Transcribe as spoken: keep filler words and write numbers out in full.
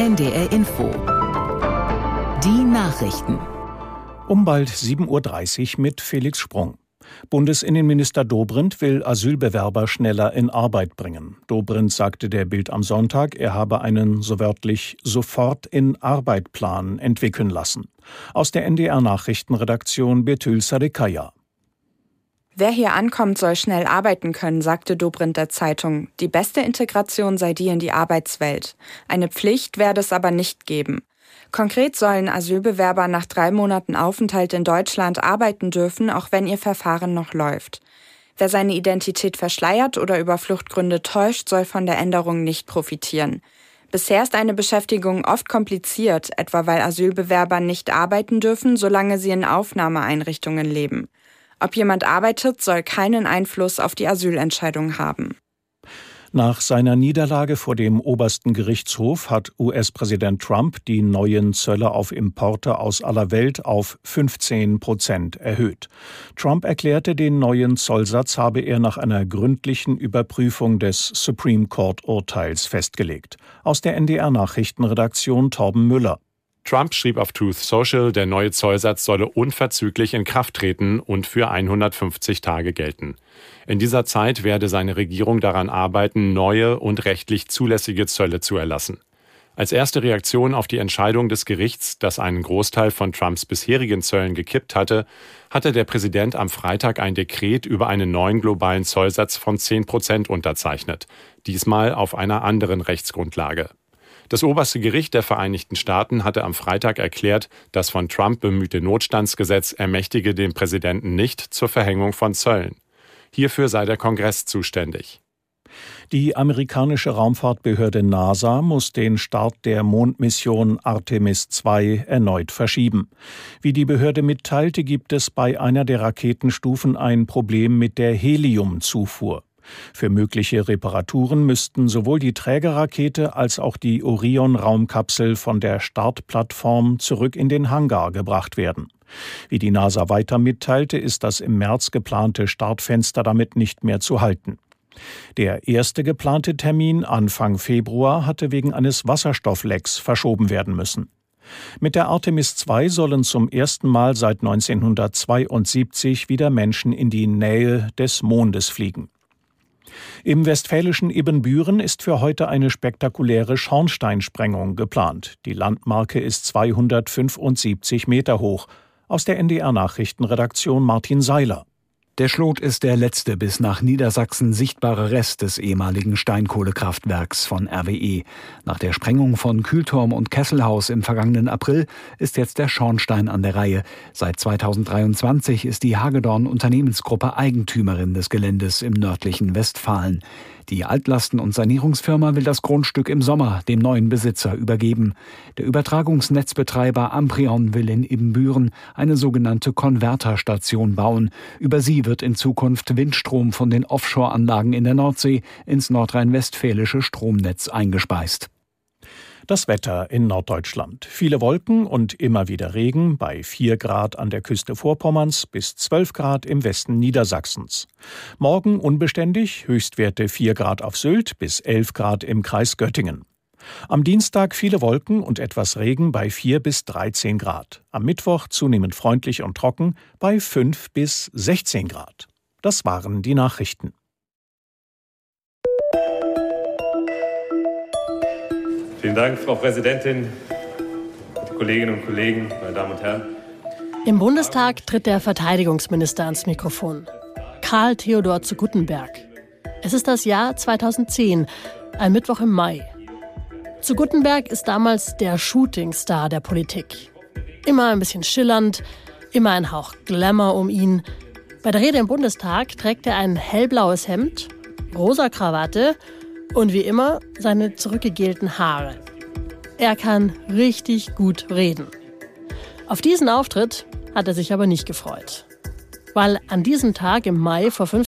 N D R Info. Die Nachrichten. Um bald sieben Uhr dreißig mit Felix Sprung. Bundesinnenminister Dobrindt will Asylbewerber schneller in Arbeit bringen. Dobrindt sagte der Bild am Sonntag, er habe einen, so wörtlich, Sofort-in-Arbeit-Plan entwickeln lassen. Aus der N D R-Nachrichtenredaktion Betül Sadekaya. Wer hier ankommt, soll schnell arbeiten können, sagte Dobrindt der Zeitung. Die beste Integration sei die in die Arbeitswelt. Eine Pflicht werde es aber nicht geben. Konkret sollen Asylbewerber nach drei Monaten Aufenthalt in Deutschland arbeiten dürfen, auch wenn ihr Verfahren noch läuft. Wer seine Identität verschleiert oder über Fluchtgründe täuscht, soll von der Änderung nicht profitieren. Bisher ist eine Beschäftigung oft kompliziert, etwa weil Asylbewerber nicht arbeiten dürfen, solange sie in Aufnahmeeinrichtungen leben. Ob jemand arbeitet, soll keinen Einfluss auf die Asylentscheidung haben. Nach seiner Niederlage vor dem obersten Gerichtshof hat U S-Präsident Trump die neuen Zölle auf Importe aus aller Welt auf fünfzehn Prozent erhöht. Trump erklärte, den neuen Zollsatz habe er nach einer gründlichen Überprüfung des Supreme Court-Urteils festgelegt. Aus der N D R-Nachrichtenredaktion Torben Müller. Trump schrieb auf Truth Social, der neue Zollsatz solle unverzüglich in Kraft treten und für hundertfünfzig Tage gelten. In dieser Zeit werde seine Regierung daran arbeiten, neue und rechtlich zulässige Zölle zu erlassen. Als erste Reaktion auf die Entscheidung des Gerichts, das einen Großteil von Trumps bisherigen Zöllen gekippt hatte, hatte der Präsident am Freitag ein Dekret über einen neuen globalen Zollsatz von zehn Prozent unterzeichnet, diesmal auf einer anderen Rechtsgrundlage. Das oberste Gericht der Vereinigten Staaten hatte am Freitag erklärt, das von Trump bemühte Notstandsgesetz ermächtige den Präsidenten nicht zur Verhängung von Zöllen. Hierfür sei der Kongress zuständig. Die amerikanische Raumfahrtbehörde NASA muss den Start der Mondmission Artemis zwei erneut verschieben. Wie die Behörde mitteilte, gibt es bei einer der Raketenstufen ein Problem mit der Heliumzufuhr. Für mögliche Reparaturen müssten sowohl die Trägerrakete als auch die Orion-Raumkapsel von der Startplattform zurück in den Hangar gebracht werden. Wie die NASA weiter mitteilte, ist das im März geplante Startfenster damit nicht mehr zu halten. Der erste geplante Termin Anfang Februar hatte wegen eines Wasserstofflecks verschoben werden müssen. Mit der Artemis zwei sollen zum ersten Mal seit neunzehnhundertzweiundsiebzig wieder Menschen in die Nähe des Mondes fliegen. Im westfälischen Ibbenbüren ist für heute eine spektakuläre Schornsteinsprengung geplant. Die Landmarke ist zweihundertfünfundsiebzig Meter hoch. Aus der N D R-Nachrichtenredaktion Martin Seiler. Der Schlot ist der letzte bis nach Niedersachsen sichtbare Rest des ehemaligen Steinkohlekraftwerks von R W E. Nach der Sprengung von Kühlturm und Kesselhaus im vergangenen April ist jetzt der Schornstein an der Reihe. Seit zweitausenddreiundzwanzig ist die Hagedorn Unternehmensgruppe Eigentümerin des Geländes im nördlichen Westfalen. Die Altlasten- und Sanierungsfirma will das Grundstück im Sommer dem neuen Besitzer übergeben. Der Übertragungsnetzbetreiber Amprion will in Ibbenbüren eine sogenannte Konverterstation bauen. Über sie wird in Zukunft Windstrom von den Offshore-Anlagen in der Nordsee ins nordrhein-westfälische Stromnetz eingespeist. Das Wetter in Norddeutschland. Viele Wolken und immer wieder Regen bei vier Grad an der Küste Vorpommerns bis zwölf Grad im Westen Niedersachsens. Morgen unbeständig, Höchstwerte vier Grad auf Sylt bis elf Grad im Kreis Göttingen. Am Dienstag viele Wolken und etwas Regen bei vier bis dreizehn Grad. Am Mittwoch zunehmend freundlich und trocken bei fünf bis sechzehn Grad. Das waren die Nachrichten. Vielen Dank, Frau Präsidentin, Kolleginnen und Kollegen, meine Damen und Herren. Im Bundestag tritt der Verteidigungsminister ans Mikrofon. Karl Theodor zu Guttenberg. Es ist das Jahr zweitausendzehn, ein Mittwoch im Mai. Zu Guttenberg ist damals der Shootingstar der Politik. Immer ein bisschen schillernd, immer ein Hauch Glamour um ihn. Bei der Rede im Bundestag trägt er ein hellblaues Hemd, rosa Krawatte und wie immer seine zurückgegelten Haare. Er kann richtig gut reden. Auf diesen Auftritt hat er sich aber nicht gefreut. Weil an diesem Tag im Mai vor fünfzehn